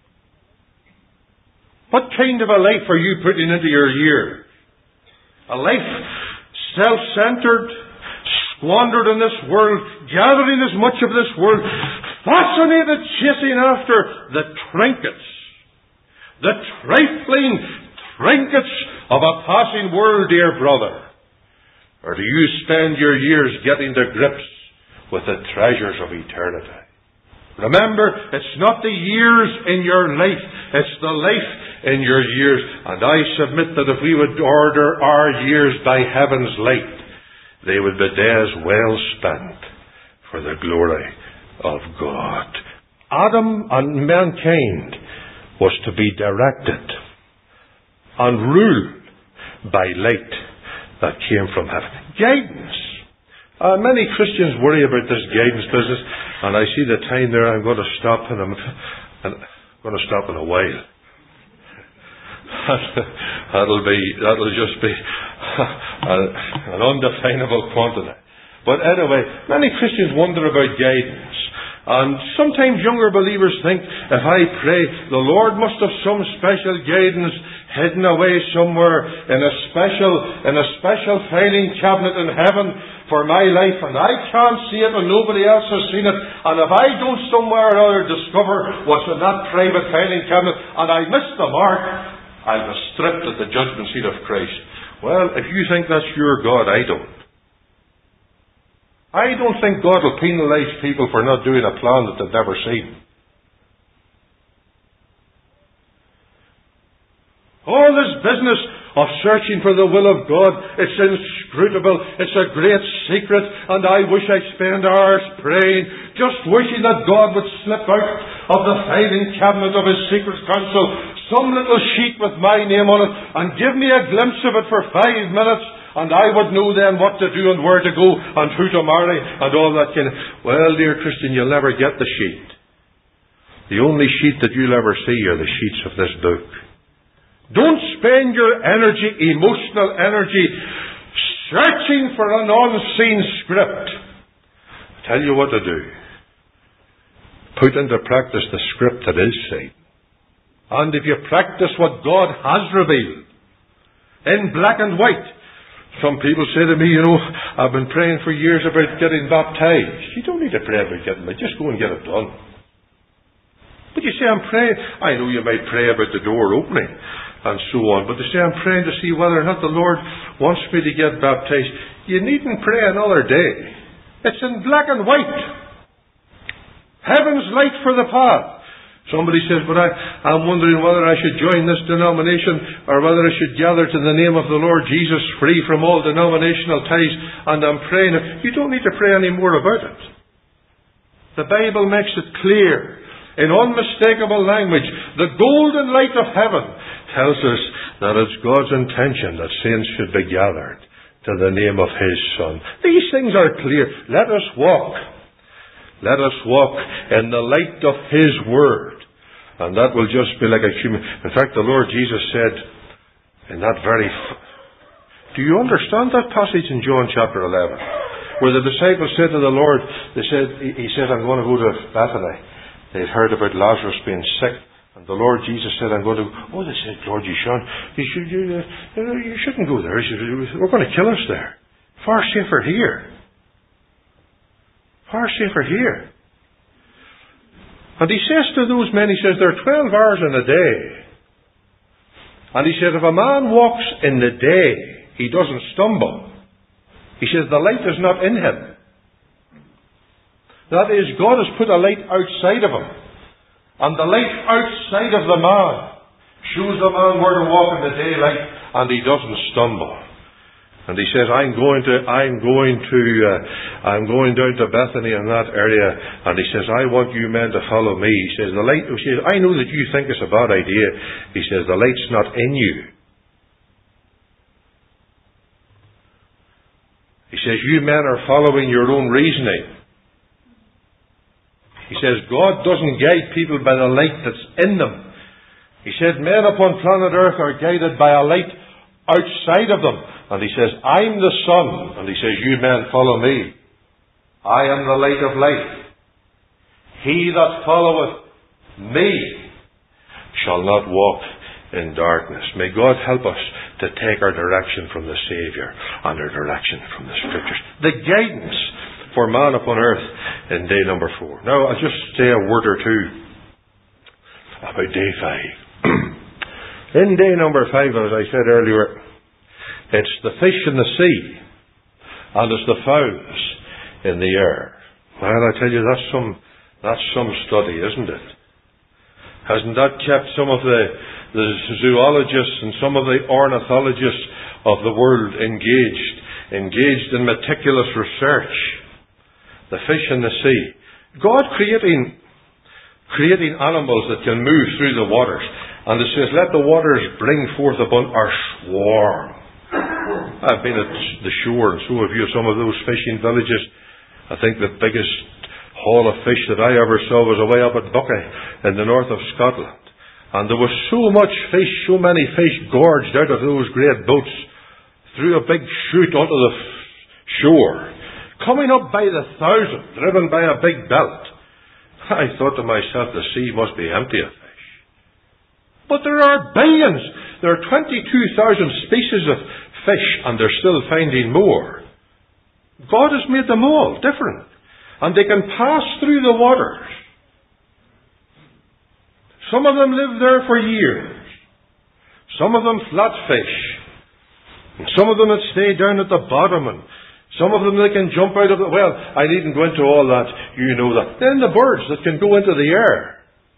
What kind of a life are you putting into your years? A life self-centered, squandered in this world, gathering as much of this world, fascinated, chasing after the trinkets, the trifling trinkets of a passing world, dear brother? Or do you spend your years getting to grips with the treasures of eternity? Remember, it's not the years in your life, it's the life in your years. And I submit that if we would order our years by heaven's light, they would be days well spent for the glory of God. Adam and mankind was to be directed and ruled by light that came from heaven. Guidance. Uh, many Christians worry about this guidance business, and I see the time there. I'm going to stop, and I'm, and I'm going to stop in a while. that'll be that'll just be a, an undefinable quantity. But anyway, many Christians wonder about guidance. And sometimes younger believers think, if I pray, the Lord must have some special guidance hidden away somewhere in a special in a special filing cabinet in heaven, for my life, and I can't see it and nobody else has seen it, and if I don't somewhere or other discover what's in that private filing cabinet and I miss the mark, I'll be stripped at the judgment seat of Christ. Well, if you think that's your God, I don't. I don't think God will penalise people for not doing a plan that they've never seen. All this business of searching for the will of God, it's inscrutable, it's a great secret, and I wish I'd spend hours praying, just wishing that God would slip out of the filing cabinet of His secret counsel some little sheet with my name on it, and give me a glimpse of it for five minutes, and I would know then what to do and where to go, and who to marry, and all that kind of... Well, dear Christian, you'll never get the sheet. The only sheet that you'll ever see are the sheets of this book. Don't spend your energy, emotional energy, searching for an unseen script. I tell you what to do. Put into practice the script that is seen. And if you practice what God has revealed in black and white. Some people say to me, you know, I've been praying for years about getting baptized. You don't need to pray about getting it. Just go and get it done. But you say, I'm praying. I know you might pray about the door opening and so on. But to say, I'm praying to see whether or not the Lord wants me to get baptized. You needn't pray another day. It's in black and white. Heaven's light for the path. Somebody says, but I, I'm wondering whether I should join this denomination or whether I should gather to the name of the Lord Jesus, free from all denominational ties, and I'm praying. You don't need to pray any more about it. The Bible makes it clear, in unmistakable language, the golden light of heaven tells us that it's God's intention that saints should be gathered to the name of His Son. These things are clear. Let us walk. Let us walk in the light of His Word. And that will just be like a human... In fact, the Lord Jesus said in that very... F- Do you understand that passage in John chapter eleven? Where the disciples said to the Lord, they said, He said, I'm going to go to Bethany. They'd heard about Lazarus being sick. And the Lord Jesus said, I'm going to... Oh, they said, Lord, you shouldn't, you, should, you, uh, you shouldn't go there. He said, we're going to kill us there. Far safer here. Far safer here. And He says to those men, He says, there are twelve hours in a day. And He said, if a man walks in the day, he doesn't stumble. He says, the light is not in him. That is, God has put a light outside of him. And the light outside of the man shows the man where to walk in the daylight, and he doesn't stumble. And He says, I'm going to, I'm going to, uh, I'm going down to Bethany in that area. And He says, I want you men to follow me. He says, the light, He says, I know that you think it's a bad idea. He says, the light's not in you. He says, you men are following your own reasoning. He says, God doesn't guide people by the light that's in them. He said, men upon planet Earth are guided by a light outside of them. And He says, I'm the sun. And He says, you men follow me. I am the light of life. He that followeth me shall not walk in darkness. May God help us to take our direction from the Saviour and our direction from the Scriptures. The guidance for man upon earth in day number four. Now, I'll just say a word or two about day five. In day number five, as I said earlier, it's the fish in the sea, and it's the fowls in the air. Well, I tell you, that's some that's some study, isn't it? Hasn't that kept some of the, the zoologists and some of the ornithologists of the world engaged, engaged in meticulous research? The fish in the sea. God creating, creating animals that can move through the waters. And it says, let the waters bring forth upon our swarm. I've been at the shore, and so have you, some of those fishing villages. I think the biggest haul of fish that I ever saw was away up at Buckie in the north of Scotland. And there was so much fish, so many fish gorged out of those great boats through a big chute onto the f- shore, coming up by the thousand, driven by a big belt. I thought to myself, the sea must be empty of fish. But there are billions. There are twenty-two thousand species of fish, and they're still finding more. God has made them all different. And they can pass through the waters. Some of them live there for years. Some of them flat fish. And some of them that stay down at the bottom. And some of them that can jump out of the... Well, I needn't go into all that. You know that. Then the birds that can go into the air.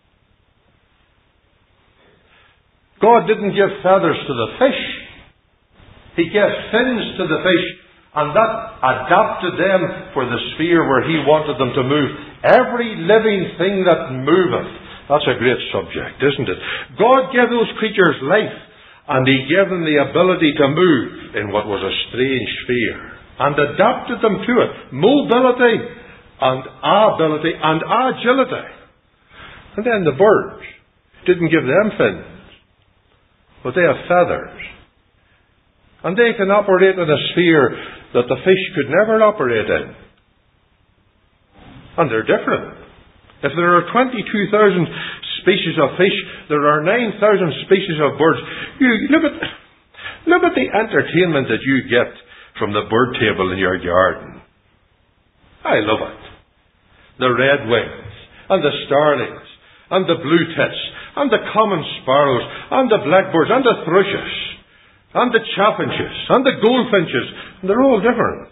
God didn't give feathers to the fish. He gave fins to the fish. And that adapted them for the sphere where He wanted them to move. Every living thing that moveth. That's a great subject, isn't it? God gave those creatures life. And He gave them the ability to move in what was a strange sphere. And adapted them to it. Mobility and ability and agility. And then the birds. Didn't give them fins. But they have feathers. And they can operate in a sphere that the fish could never operate in. And they're different. If there are twenty-two thousand species of fish, there are nine thousand species of birds. You look at, look at the entertainment that you get from the bird table in your garden. I love it. The redwings, and the starlings, and the blue tits, and the common sparrows, and the blackbirds, and the thrushes, and the chaffinches, and the goldfinches. And they're all different.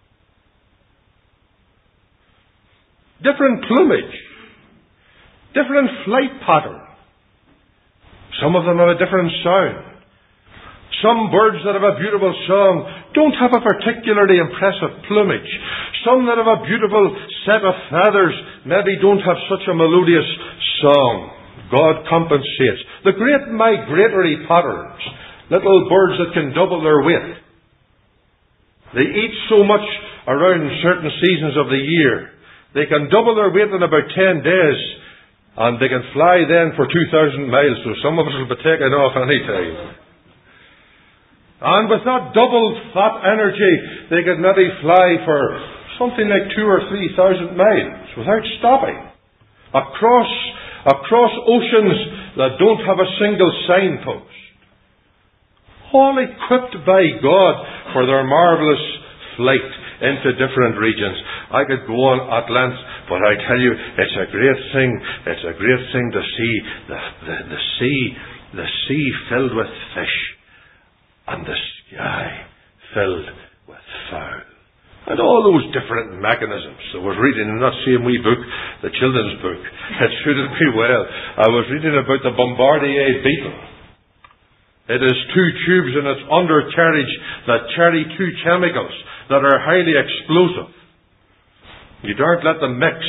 Different plumage. Different flight pattern. Some of them have a different sound. Some birds that have a beautiful song don't have a particularly impressive plumage. Some that have a beautiful set of feathers maybe don't have such a melodious song. God compensates. The great migratory patterns. Little birds that can double their weight. They eat so much around certain seasons of the year. They can double their weight in about ten days. And they can fly then for two thousand miles. So some of us will be taken off any time. And with that doubled fat energy, they could maybe fly for something like two or three thousand miles without stopping. Across, across oceans that don't have a single signpost. All equipped by God for their marvellous flight into different regions. I could go on at length, but I tell you, it's a great thing. It's a great thing to see the, the, the sea, the sea filled with fish, and the sky filled with fowl, and all those different mechanisms. I was reading in that same wee book, the children's book. It suited me well. I was reading about the Bombardier beetle. It has two tubes in its undercarriage that carry two chemicals that are highly explosive. You daren't let them mix.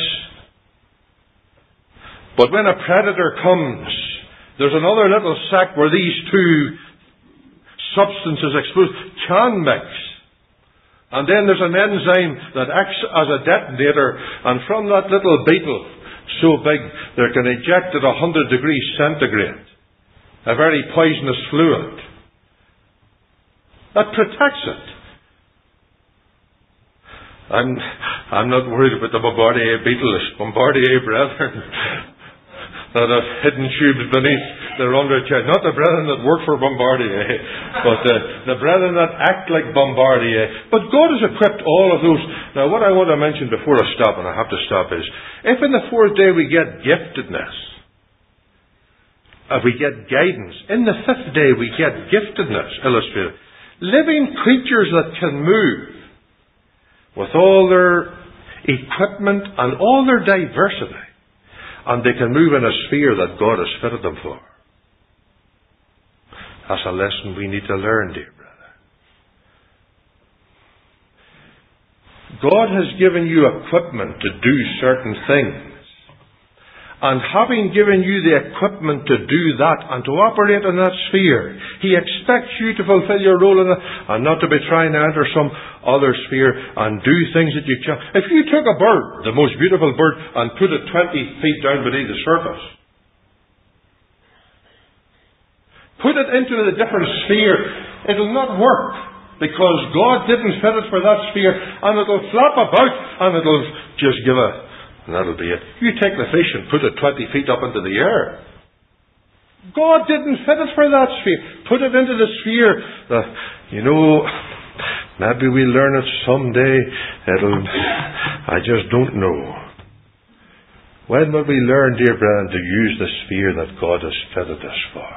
But when a predator comes, there's another little sac where these two substances explosive can mix. And then there's an enzyme that acts as a detonator, and from that little beetle, so big, they can eject at one hundred degrees centigrade. A very poisonous fluid that protects it. I'm, I'm not worried about the Bombardier beetles, Bombardier brethren that have hidden tubes beneath their undercarriage. Not the brethren that work for Bombardier, but the, the brethren that act like Bombardier. But God has equipped all of those. Now, what I want to mention before I stop, and I have to stop, is if in the fourth day we get giftedness, if we get guidance, in the fifth day we get giftedness, illustrated. Living creatures that can move with all their equipment and all their diversity. And they can move in a sphere that God has fitted them for. That's a lesson we need to learn, dear brother. God has given you equipment to do certain things. And having given you the equipment to do that and to operate in that sphere, He expects you to fulfill your role in it and not to be trying to enter some other sphere and do things that you can't. If you took a bird, the most beautiful bird, and put it twenty feet down beneath the surface, put it into a different sphere, it'll not work. Because God didn't fit it for that sphere, and it'll flap about and it'll just give a... And that'll be it. You take the fish and put it twenty feet up into the air. God didn't fit it for that sphere. Put it into the sphere. The, you know, Maybe we'll learn it someday. It'll, I just don't know. When will we learn, dear brethren, to use the sphere that God has fitted us for?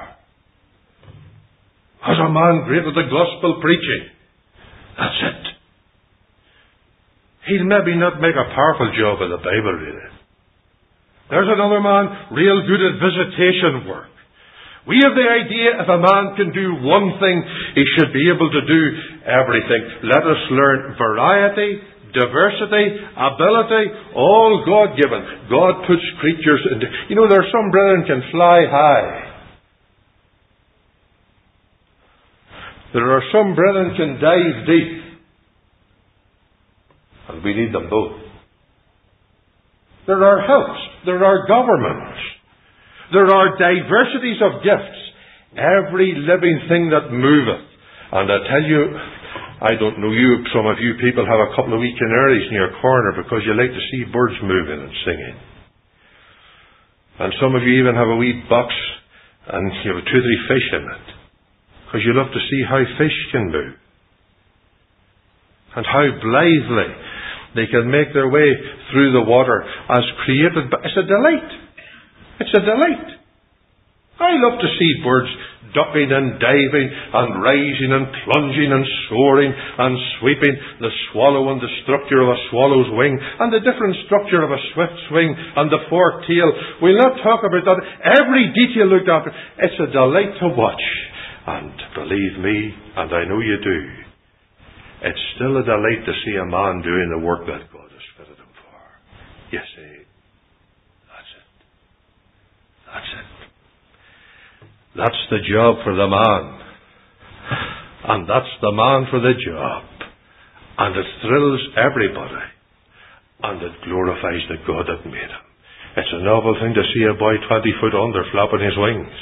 As a man great at the gospel preaching. That's it. He'll maybe not make a powerful job of the Bible reading. There's another man real good at visitation work. We have the idea if a man can do one thing, he should be able to do everything. Let us learn variety, diversity, ability, all God-given. God puts creatures into... You know, there are some brethren can fly high. There are some brethren can dive deep. And we need them both. There are helps. There are governments. There are diversities of gifts. Every living thing that moveth. And I tell you, I don't know you, some of you people have a couple of wee canaries in your corner because you like to see birds moving and singing. And some of you even have a wee box and you have two or three fish in it. Because you love to see how fish can move. And how blithely they can make their way through the water as created. But it's a delight. It's a delight. I love to see birds ducking and diving and rising and plunging and soaring and sweeping. The swallow and the structure of a swallow's wing and the different structure of a swift's wing and the forked tail. We'll not talk about that. Every detail looked after. It's a delight to watch. And believe me, and I know you do, it's still a delight to see a man doing the work that God has fitted him for. You see, that's it. That's it. That's the job for the man. And that's the man for the job. And it thrills everybody. And it glorifies the God that made him. It's a novel thing to see a boy twenty foot under flapping his wings.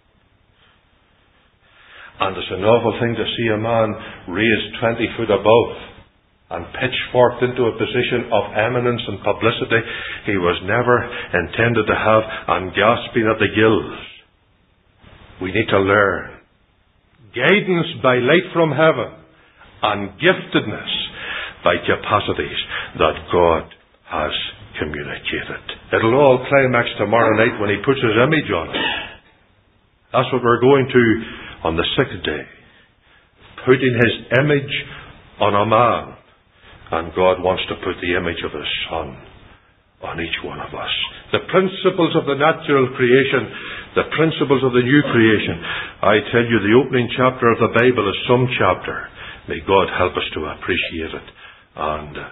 And it's a novel thing to see a man raised twenty foot above and pitchforked into a position of eminence and publicity he was never intended to have, and gasping at the gills. We need to learn guidance by light from heaven and giftedness by capacities that God has communicated. It'll all climax tomorrow night when he puts his image on it. That's what we're going to on the sixth day, putting his image on a man. And God wants to put the image of his Son on each one of us. The principles of the natural creation, the principles of the new creation. I tell you, the opening chapter of the Bible is some chapter. May God help us to appreciate it. And uh,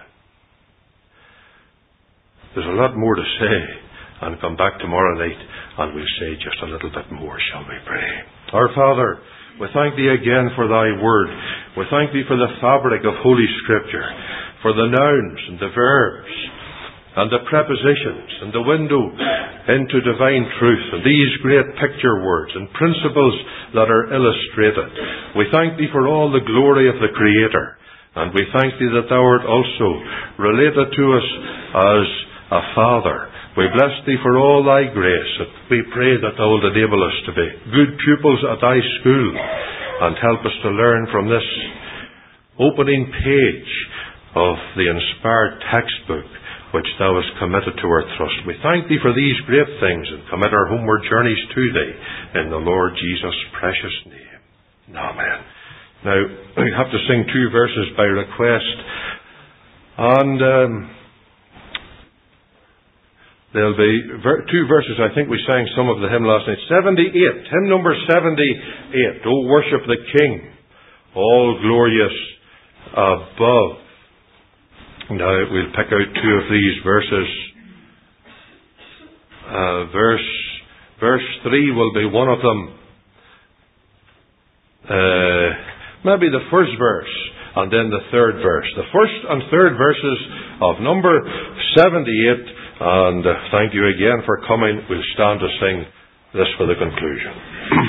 there's a lot more to say. And come back tomorrow night and we'll say just a little bit more, shall we pray? Our Father, we thank Thee again for Thy Word. We thank Thee for the fabric of Holy Scripture, for the nouns and the verbs and the prepositions and the window into divine truth and these great picture words and principles that are illustrated. We thank Thee for all the glory of the Creator, and we thank Thee that Thou art also related to us as a Father. We bless Thee for all Thy grace. We pray that Thou wilt enable us to be good pupils at Thy school and help us to learn from this opening page of the inspired textbook which Thou hast committed to our trust. We thank Thee for these great things and commit our homeward journeys to Thee in the Lord Jesus' precious name. Amen. Now, we have to sing two verses by request. And... Um, There'll be ver- two verses. I think we sang some of the hymn last night. seventy-eight. Hymn number seventy-eight. O worship the King, all glorious above. Now we'll pick out two of these verses. Uh, verse verse three will be one of them. Uh, maybe the first verse and then the third verse. The first and third verses of number seventy-eight. And uh, thank you again for coming. We'll stand to sing this for the conclusion.